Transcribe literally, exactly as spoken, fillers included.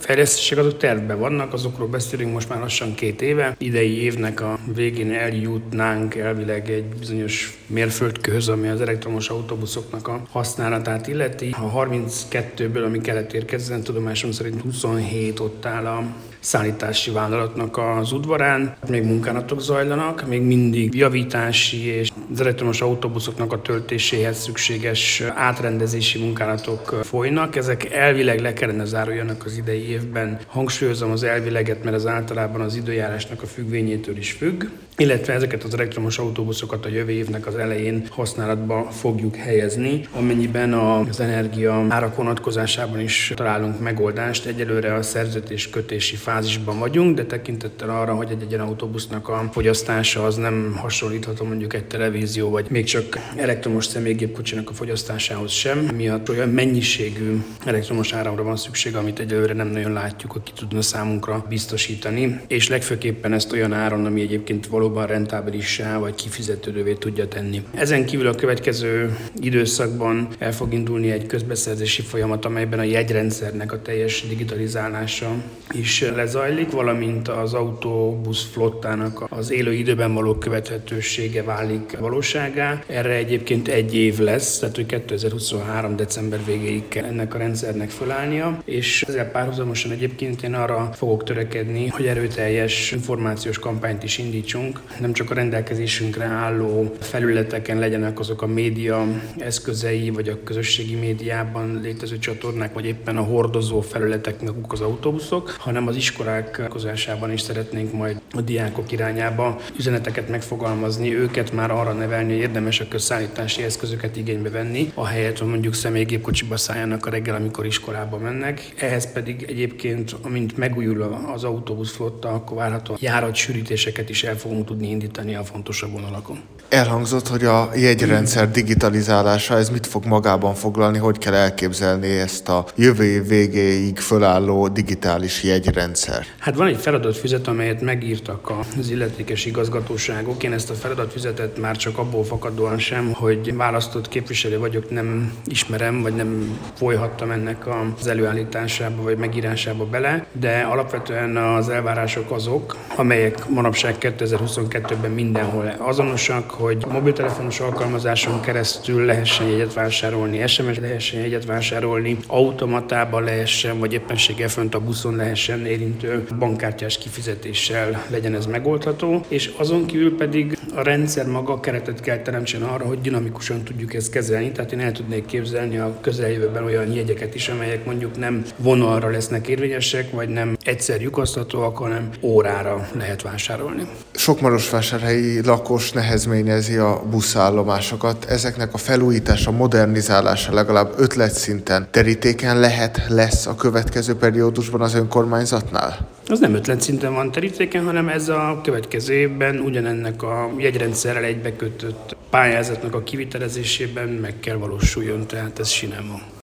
fejlesztések azok tervben vannak, azokról beszélünk most már lassan két éve. Idei évnek a végén eljutnánk elvileg egy bizonyos mérföldkőhöz, ami az elektromos autóbuszoknak a használatát illeti. A harminckettőből, ami kellett érkezzen, tudomásom szerint huszonhét ott áll a szállítási vállalatnak az udvarán. Még munkálatok zajlanak, még mindig javítási és az elektromos autóbuszoknak a töltéséhez szükséges átrendezési munkálatok folynak. Ezek elvileg le kellene záruljanak az idei évben. Hangsúlyozom az elvileget, mert az általában az időjárásnak a függvényétől is függ, illetve ezeket az elektromos autóbuszokat a jövő évnek az elején használatba fogjuk helyezni, amennyiben az energia árak vonatkozásában is találunk megoldást. Egyelőre a szerződéskötési fázisban vagyunk, de tekintettel arra, hogy egy egyen autóbusznak a fogyasztása az nem hasonlítható mondjuk egy televízió, vagy még csak elektromos személygépkocsinak a fogyasztásához sem, miatt olyan mennyiségű elektromos áramra van szükség, amit egyelőre nem nagyon látjuk, hogy ki tudna számunkra biztosítani, és legfőképpen ezt olyan áron, ami egyébként valóban rentábilissá vagy kifizetődővé tudja tenni. Ezen kívül a következő időszakban el fog indulni egy közbeszerzési folyamat, amelyben a jegyrendszernek a teljes digitalizálása is lezajlik, valamint az autóbusz flottának az élő időben való követhetősége válik valóságá. Erre egyébként egy év lesz, tehát hogy kétezer-huszonhárom december végéig kell ennek a rendszernek fölállnia, és ezzel párhuzamosan egyébként én arra fogok törekedni, hogy erőteljes információs kampányt is indítsunk. Nem csak a rendelkezésünkre álló felületeken legyenek azok a média eszközei, vagy a közösségi médiában létező csatornák, vagy éppen a hordozó felületek maguk az autóbuszok, hanem az iskolák közásában is szeretnénk majd a diákok irányába üzeneteket megfogalmazni, őket már arra nevelni, hogy érdemes a közszállítási eszközöket igénybe venni, ahelyett, hogy mondjuk személygépkocsiba szálljanak a reggel, amikor iskolába mennek. Ehhez pedig egyébként, amint megújul az autóbuszflotta, akkor várhatóan járatsűrítéseket is el fogunk tudni indítani a fontosabb vonalakon. Elhangzott, hogy a jegyrendszer digitalizálása, ez mit fog magában foglalni, hogy kell elképzelni ezt a jövő év végéig fölálló digitális jegyrendszer? Hát van egy feladatfüzet, amelyet megírtak az illetékes igazgatóságok. Én ezt a feladatfüzetet már csak abból fakadóan sem, hogy választott képviselő vagyok, nem ismerem, vagy nem folyhattam ennek az előállításába, vagy megírásába bele, de alapvetően az elvárások azok, amelyek manapság kétezer-huszonkettőben mindenhol azonosak, hogy mobiltelefonos alkalmazáson keresztül lehessen jegyet vásárolni, es em es lehessen jegyet vásárolni, automatában lehessen, vagy éppenséggel fönt a buszon lehessen érintő bankkártyás kifizetéssel legyen ez megoldható, és azon kívül pedig a rendszer maga keretet kell teremtsen arra, hogy dinamikusan tudjuk ezt kezelni, tehát én el tudnék képzelni a közeljövőben olyan jegyeket is, amelyek mondjuk nem vonalra lesznek érvényesek, vagy nem egyszer lyukaszthatóak, hanem órára lehet vásárolni. Sok marosvásárhelyi lakos nehezményezi a buszállomásokat. Ezeknek a felújítása, modernizálása legalább ötletszinten terítéken lehet, lesz a következő periódusban az önkormányzatnál? Az nem ötletszinten van terítéken, hanem ez a következő évben ugyanennek a jegyrendszerrel egybekötött pályázatnak a kivitelezésében meg kell valósuljon, tehát ez sinem van.